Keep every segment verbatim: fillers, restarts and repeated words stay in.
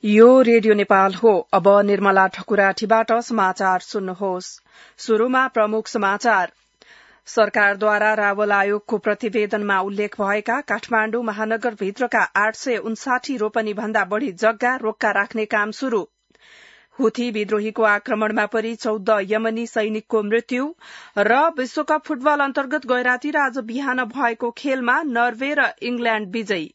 यो रेडियो नेपाल हो। अब निर्मला ठकुराठीबाट समाचार सुन्नुहोस्। शुरूमा प्रमुख समाचार। सरकारद्वारा रावल आयोगको प्रतिवेदनमा उल्लेख भएका काठमाण्डु महानगरभित्रका आठ सय उन्साठी रोपनी भन्दा बढ़ी जग्गा रोक्का राख्ने काम शुरू। हुथी विद्रोहीको आक्रमणमा परि चौध यमनी सैनिकको मृत्यु र विश्वकप फुटबल अन्तर्गत गैराती र आज बिहान भएको खेलमा नर्वे र इंग्ल्याण्ड विजयी।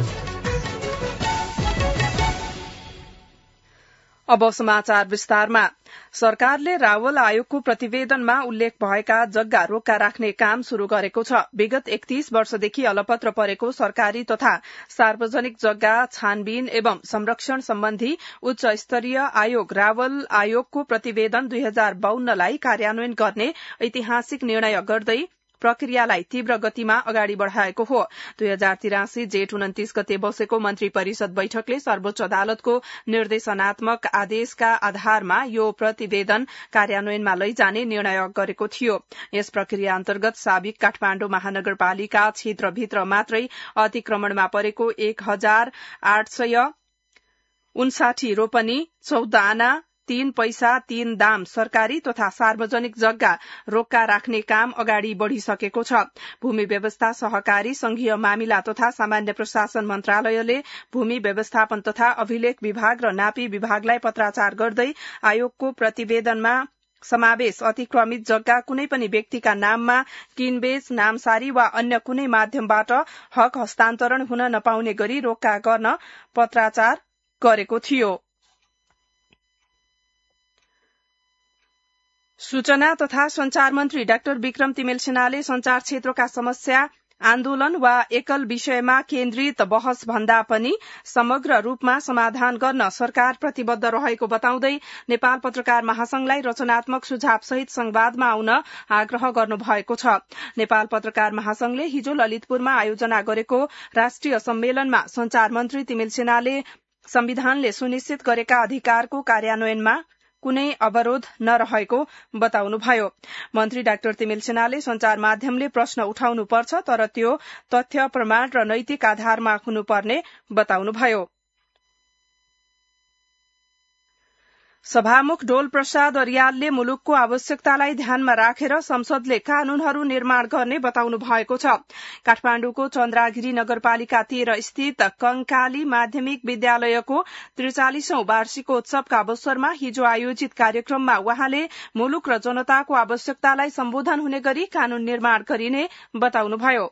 अब समाचार विस्तारमा। सरकारले रावल आयोगको प्रतिवेदनमा उल्लेख भएका जग्गा रोक्का राख्ने काम शुरू गरेको छ। विगत एकतीस वर्षदेखि अलपत्र परेको सरकारी तथा सार्वजनिक जग्गा छानबिन एवं संरक्षण सम्बन्धी उच्च स्तरीय आयोग रावल आयोगको प्रतिवेदन दुई हजार बाउन्नलाई कार्यान्वयन गर्ने ऐतिहासिक निर्णय गर्दै प्रक्रियालाई तीव्र गतिमा अगाडि बढ़ाएको हो। दुई हजार तिरासी जेठ उन्तीस गते बसेको मन्त्री परिषद बैठकले सर्वोच्च अदालतको निर्देशनात्मक आदेशका आधारमा यो प्रतिवेदन कार्यान्वयनमा लैजाने निर्णय गरेको थियो। यस प्रक्रिया अन्तर्गत साबिक काठमाण्डु महानगरपालिका क्षेत्रभित्र मात्रै अतिक्रमणमा परेको एक हजार आठ सय उन्साठी रोपनी चौध आना तीन पैसा तीन दाम सरकारी तथा सार्वजनिक जग्गा रोक्का राख्ने काम अगाडि बढ़िसकेको छ। भूमि व्यवस्था सहकारी संघीय मामिला तथा सामान्य प्रशासन मन्त्रालयले भूमि व्यवस्थापन तथा अभिलेख विभाग र नापी विभागलाई पत्राचार गर्दै आयोगको प्रतिवेदनमा समावेश अतिक्रमित जग्गा कुनै पनि व्यक्तिका नाममा किनबेच नामसारी वा अन्य कुनै माध्यमबाट हक हस्तान्तरण हुन नपाउने गरी रोक्का गर्न पत्राचार गरेको थियो। सूचना तथा संचार मन्त्री डाक्टर विक्रम तिमेल सिन्हाले संचार क्षेत्रका समस्या आन्दोलन वा एकल विषयमा केन्द्रित बहस भन्दा पनि समग्र रूपमा समाधान गर्न सरकार प्रतिबद्ध रहेको बताउँदै नेपाल पत्रकार महासंघलाई रचनात्मक सुझाव सहित संवादमा आउन आग्रह गर्नु भएको छ। नेपाल पत्रकार महासंघले हिजो ललितपुरमा आयोजना गरेको राष्ट्रिय सम्मेलनमा संचार मन्त्री तिमेल सिन्हाले संविधानले सुनिश्चित गरेका अधिकारको कार्यान्वयनमा कुनै अवरोध नरहेको बताउनुभयो। मन्त्री डाक्टर तिमेल सिन्हाले संचार माध्यमले प्रश्न उठाउनुपर्छ, तर त्यो तथ्य प्रमाण र नैतिक आधारमा हुनुपर्ने बताउनुभयो। सभामुख डोल प्रसाद अर्यालले मुलुकको आवश्यकतालाई ध्यानमा राखेर संसदले कानूनहरू निर्माण गर्ने बताउनु भएको छ। काठमाण्डुको चन्द्रागिरी नगरपालिका तेह्र स्थित कंकाली माध्यमिक विद्यालयको त्रिचालिसौं वार्षिकोत्सवका अवसरमा हिजो आयोजित कार्यक्रममा वहाँले मुलुक र जनताको आवश्यकतालाई सम्बोधन हुने गरी कानून निर्माण गरिने बताउनुभयो।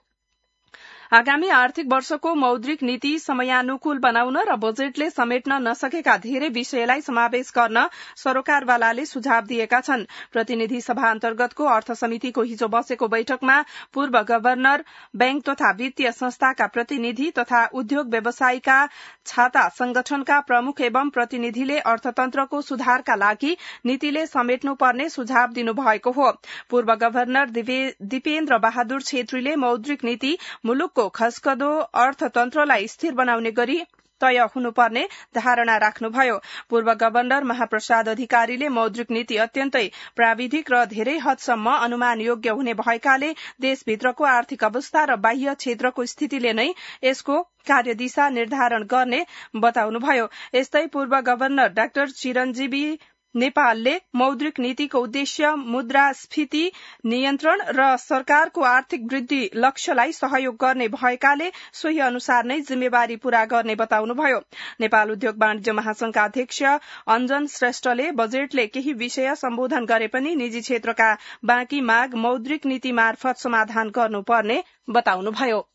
आगामी आर्थिक वर्षको मौद्रिक नीति समयानुकूल बनाउन र बजेटले समेट्न नसकेका धेरै विषयलाई समावेश गर्न सरोकारवालाले सुझाव दिएका छन्। प्रतिनिधि सभा अन्तर्गतको अर्थ समितिको हिजो बसेको बैठकमा पूर्व गभर्नर, बैंक तथा वित्तीय संस्थाका प्रतिनिधि तथा उद्योग व्यवसायीका छाता संगठनका प्रमुख एवं प्रतिनिधिले अर्थतन्त्रको सुधारका लागि नीतिले समेट्नुपर्ने सुझाव दिनुभएको हो। पूर्व गभर्नर दिपेन्द्र बहादुर छेत्रीले मौद्रिक नीति मुलुक को खस्कदो अर्थतन्त्रलाई स्थिर बनाउने गरी तय हुनुपर्ने धारणा राख्नुभयो। पूर्व गभर्नर महाप्रसाद अधिकारीले मौद्रिक नीति अत्यन्तै प्राविधिक र धेरै हदसम्म अनुमान योग्य हुने भएकाले देशभित्रको आर्थिक अवस्था र बाह्य क्षेत्रको स्थितिले नै यसको कार्यदिशा निर्धारण गर्ने बताउनुभयो। यस्तै पूर्व गभर्नर डाक्टर चिरञ्जीवी नेपालले मौद्रिक नीतिको उद्देश्य मुद्रास्फीति नियन्त्रण र सरकारको आर्थिक वृद्धि लक्ष्यलाई सहयोग गर्ने भएकाले सोही अनुसार नै जिम्मेवारी पूरा गर्ने बताउनुभयो। नेपाल उद्योग वाणिज्य महासंघका अध्यक्ष अञ्जन श्रेष्ठले बजेटले केही विषय सम्बोधन गरे पनि निजी क्षेत्रका बाँकी माग मौद्रिक नीति मार्फत समाधान गर्नुपर्ने बताउनुभयो।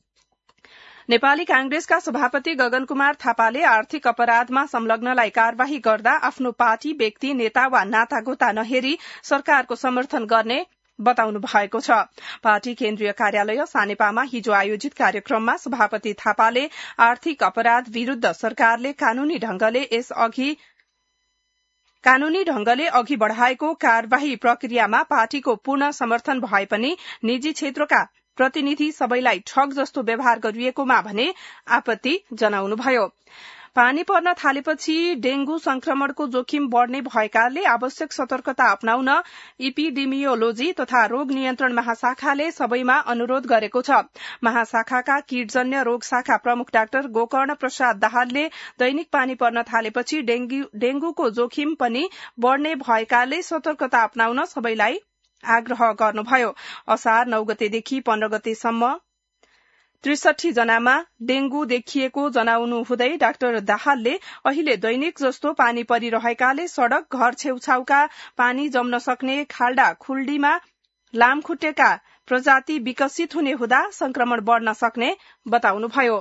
नेपाली कांग्रेसका सभापति गगन कुमार थापाले आर्थिक अपराधमा संलग्नलाई कार्यवाही गर्दा आफ्नो पार्टी, व्यक्ति, नेता वा नातागोता नहेरी सरकारको समर्थन गर्ने बताउनु भएको छ। पार्टी केन्द्रीय कार्यालय सानेपामा हिजो आयोजित कार्यक्रममा सभापति थापाले आर्थिक अपराध विरूद्ध सरकारले कानूनी ढंगले यस अघि कानूनी ढंगले अघि बढ़ाएको कार्यवाही प्रक्रियामा पार्टीको पूर्ण समर्थन भए पनि निजी क्षेत्रका प्रतिनिधि सबैलाई ठग जस्तो व्यवहार गरिएकोमा भने आपत्ति जनाउनुभयो। पानी पर्न थालेपछि डेंगू संक्रमणको जोखिम बढ़ने भएकाले आवश्यक सतर्कता अपनाउन इपिडेमियोलोजी तथा रोग नियन्त्रण महाशाखाले सबैमा अनुरोध गरेको छ। महाशाखाका कीटजन्य रोग शाखा प्रमुख डाक्टर गोकर्ण प्रसाद दाहालले दैनिक पानी पर्न थालेपछि डेंगूको जोखिम पनि बढ़ने भएकाले सतर्कता अपनाउन सबैलाई आग्रह गर्नुभयो। असार नौ गतेदेखि पन्ध्र गतेसम्म त्रिसठी जनामा डेंगू देखिएको जनाउनु हुँदै डाक्टर दाहालले अहिले दैनिक जस्तो पानी परिरहेकाले सड़क घर छेउछाउका पानी जम्न सक्ने खाल्डा खुल्डीमा लामखुट्टेका प्रजाति विकसित हुने हुँदा संक्रमण बढ़न सक्ने बताउनुभयो।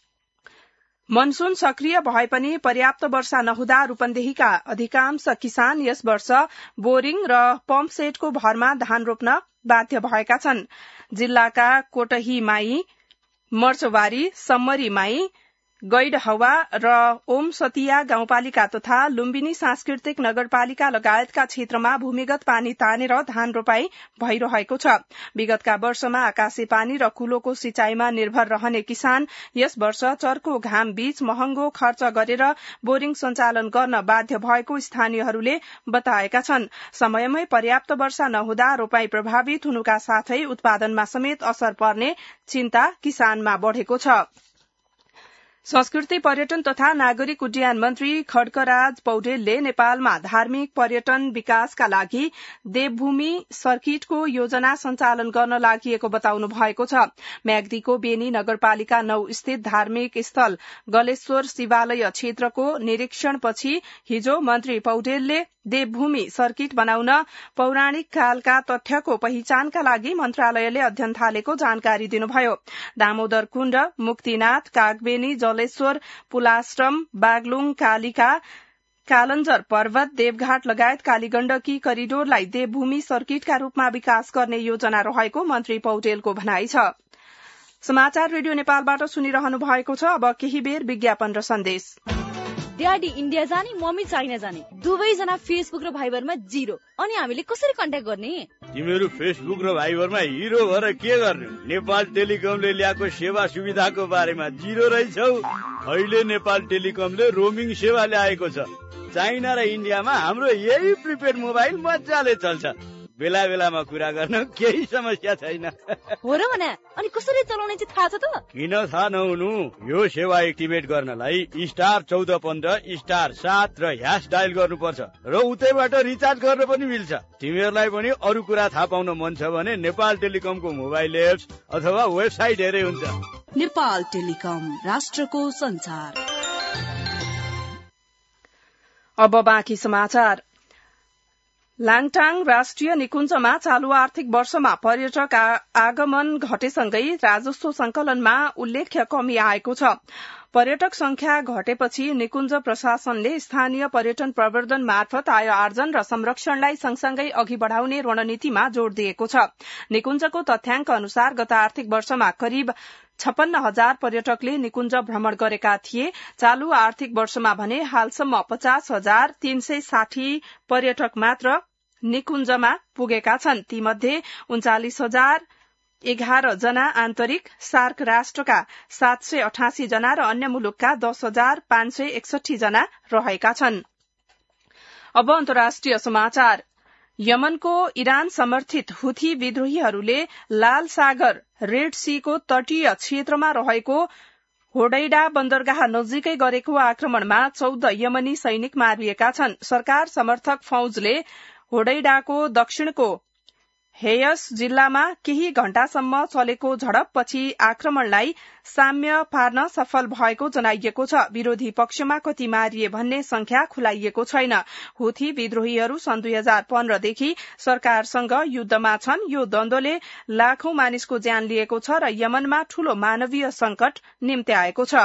मनसून सक्रिय भए पनि पर्याप्त वर्षा नहुँदा रूपन्देहीका अधिकांश किसान यस वर्ष बोरिङ र पम्प सेटको भरमा धान रोप्न बाध्य भएका छन्। जिल्लाका कोटही माई, मर्चवारी, सम्मरी माई, गैडहवा र ओम सतिया गाउँपालिका तथा लुम्बिनी सांस्कृतिक नगरपालिका लगायतका क्षेत्रमा भूमिगत पानी तानेर धान रोपाई भइरहेको छ। विगतका वर्षमा आकाशे पानी र कुलोको सिंचाईमा निर्भर रहने किसान यस वर्ष चर्को घाम बीच महँगो खर्च गरेर बोरिङ सञ्चालन गर्न बाध्य भएको स्थानीयहरूले बताएका छन्। समयमै पर्याप्त वर्षा नहुँदा रोपाई प्रभावित हुनुका साथै उत्पादनमा समेत असर पर्ने चिन्ता किसानमा बढ़ेको छ। संस्कृति पर्यटन तथा नागरिक उड्डयन मन्त्री खड्कराज पौडेलले नेपालमा धार्मिक पर्यटन विकासका लागि देवभूमि सर्किटको योजना सञ्चालन गर्न लागि बताउनु भएको छ। म्याग्दीको बेनी नगरपालिका नौ स्थित धार्मिक स्थल गलेश्वर शिवालय क्षेत्रको निरीक्षणपछि हिजो मन्त्री पौडेलले देवभूमि सर्किट बनाउन पौराणिक कालका तथ्यको पहिचानका लागि मन्त्रालयले अध्ययन थालेको जानकारी दिनुभयो। दामोदर कुण्ड, मुक्तिनाथ, कागबेनी, जलेश्वर, पुलाश्रम, बागलुङ, कालिका, कालञ्जर पर्वत, देवघाट लगायत कालीगण्डकी करिडोरलाई देवभूमि सर्किटका रूपमा विकास गर्ने योजना रहेको मन्त्री पौडेलको भनाई छ। समाचार रेडियो नेपालबाट सुनिरहनु भएको छ। अब केही बेर विज्ञापन र सन्देश। ड्याडी इन्डिया जाने, मम्मी चाइना जाने, दुवैजना फेसबुक र भाइबरमा जिरो। अनि हामीले कसरी कन्ट्याक्ट गर्ने? तिमीहरू फेसबुक र भाइबरमा हिरो भएर के गर्ने? नेपाल टेलिकमले ल्याएको सेवा सुविधाको बारेमा जिरो रहेछौ। अहिले नेपाल टेलिकमले रोमिङ सेवा ल्याएको छ। चाइना र इन्डियामा हाम्रो यही प्रिपेड मोबाइल मजाले चल्छ। बेला बेलामा कुरा गर्न केही समस्या छैन। हो र भने अनि कसरी चलाउने चाहिँ थाहा छ त? किन थाहा नहुनु? यो सेवा एक्टिभेट गर्नलाई स्टार चौध पन्ध्र स्टार सात र ह्यास डायल गर्नुपर्छ र उतैबाट रिचार्ज गर्न पनि मिल्छ। तिमीहरूलाई पनि अरू कुरा थाहा पाउन मन छ भने नेपाल टेलिकमको मोबाइल एप्स अथवा वेबसाइट हेरे हुन्छ। नेपाल टेलिकम, राष्ट्रको संचार। अब बाँकी समाचार। लाङटाङ राष्ट्रिय निकुञ्जमा चालू आर्थिक वर्षमा पर्यटक आगमन घटेसँगै राजस्व संकलनमा उल्लेख्य कमी आएको छ। पर्यटक संख्या घटेपछि निकुञ्ज प्रशासनले स्थानीय पर्यटन प्रवर्धन मार्फत आय आर्जन र संरक्षणलाई सँगसँगै अघि बढ़ाउने रणनीतिमा जोड़ दिएको छ। निकुञ्जको तथ्याङ्क अनुसार गत आर्थिक वर्षमा करिब छप्पन्न हजार पर्यटकले निकुञ्ज भ्रमण गरेका थिए। चालू आर्थिक वर्षमा भने हालसम्म पचास हजार तीन सय साठी पर्यटक मात्र निकुञ्जमा पुगेका छन्। तीमध्ये उन्चालिस हजार एघार जना आन्तरिक, सार्क राष्ट्रका सात सय अठासी जना र अन्य मुलुकका दस हजार पाँच सय एकसठी जना रहेका छन्। अब अन्तर्राष्ट्रिय समाचार। यमनको इरान समर्थित हुथी विद्रोहीहरूले लाल सागर रेड सीको तटीय क्षेत्रमा रहेको होडैडा बन्दरगाह नजिकै गरेको आक्रमणमा चौध यमनी सैनिक मारिएका छन्। सरकार समर्थक फौजले होडैडाको दक्षिणको हेयस जिल्लामा केही घण्टासम्म चलेको झडपपछि आक्रमणलाई साम्य पार्न सफल भएको जनाइएको छ। विरोधी पक्षमा कति मारिए भन्ने संख्या खुलाइएको छैन। हुथी विद्रोहीहरू सन् दुई हजार पन्ध्रदेखि सरकारसँग युद्धमा छन्। यो द्वन्द्वले लाखौं मानिसको ज्यान लिएको छ र यमनमा ठूलो मानवीय संकट निम्त्याएको छ।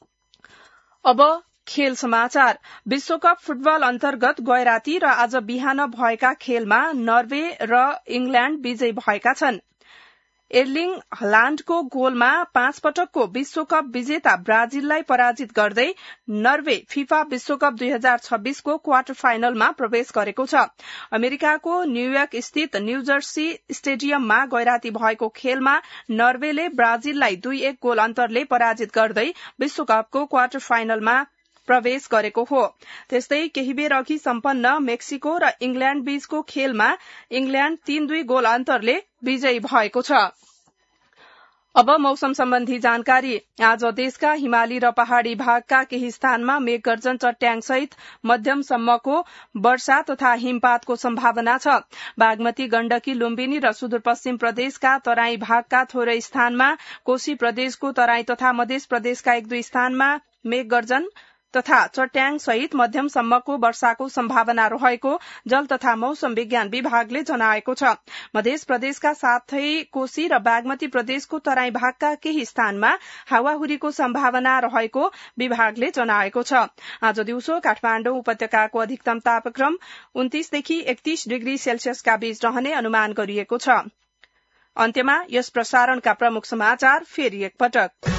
अब खेल समाचार। विश्वकप फुटबल अन्तर्गत गैराती र आज बिहान भएका खेलमा नर्वे र इंग्ल्याण्ड विजयी भएका छन्। एर्लिङ हलाण्डको गोलमा पाँच पटकको विश्वकप विजेता ब्राजिललाई पराजित गर्दै नर्वे फिफा विश्वकप दुई हजार छब्बीसको क्वार्टर फाइनलमा प्रवेश गरेको छ। अमेरिकाको न्यूयोर्क स्थित न्यूजर्सी स्टेडियममा गैराती भएको खेलमा नर्वेले ब्राजिललाई दुई एक गोल अन्तरले पराजित गर्दै विश्वकपको क्वार्टर फाइनलमा प्रवेश गरेको हो। त्यस्तै केही बेर अघि सम्पन्न मेक्सिको र इंग्ल्याण्ड बीचको खेलमा इंग्ल्याण्ड तीन दुई गोल अन्तरले विजयी भएको छ। अब मौसम सम्बन्धी जानकारी। आज देशका हिमाली र पहाड़ी भागका केही स्थानमा मेघगर्जन चट्याङसहित मध्यमसम्मको वर्षा तथा हिमपातको सम्भावना छ। बागमती, गण्डकी, लुम्बिनी र सुदूरपश्चिम प्रदेशका तराई भागका थोरै स्थानमा, कोशी प्रदेशको तराई तथा मध्य प्रदेशका एक दुई स्थानमा मेघगर्जन तथा चट्याङ सहित मध्यमसम्मको वर्षाको सम्भावना रहेको जल तथा मौसम विज्ञान विभागले जनाएको छ। मध्य प्रदेशका साथै कोशी र बागमती प्रदेशको तराई भागका केही स्थानमा हावाहुरीको सम्भावना रहेको विभागले जनाएको छ। आज दिउँसो काठमाडौँ उपत्यकाको अधिकतम तापक्रम उन्तीसदेखि एकतीस डिग्री सेल्सियसका बीच रहने अनुमान गरिएको छ। अन्त्यमा यस प्रसारणका प्रमुख समाचार फेरि एकपटक।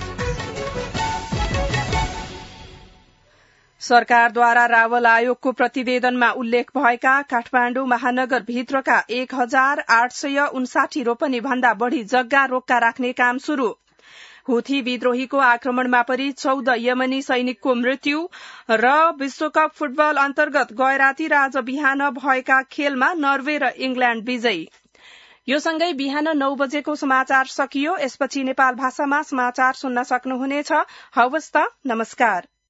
सरकारद्वारा रावल आयोगको प्रतिवेदनमा उल्लेख भएका काठमाडौँ महानगर भित्रका एक हजार आठ सय उन्साठी रोपनी भन्दा बढ़ी जग्गा रोक्का राख्ने काम शुरू। हुथी विद्रोहीको आक्रमणमा परि चौध यमनी सैनिकको मृत्यु र विश्वकप फुटबल अन्तर्गत गएराती र आज बिहान भएका खेलमा नर्वे र इंग्ल्याण्ड विजयी। यो सँगै बिहान नौ बजेको समाचार सकियो। यसपछि नेपाल भाषामा समाचार सुन्न सक्नुहुनेछ। हवस् त, नमस्कार।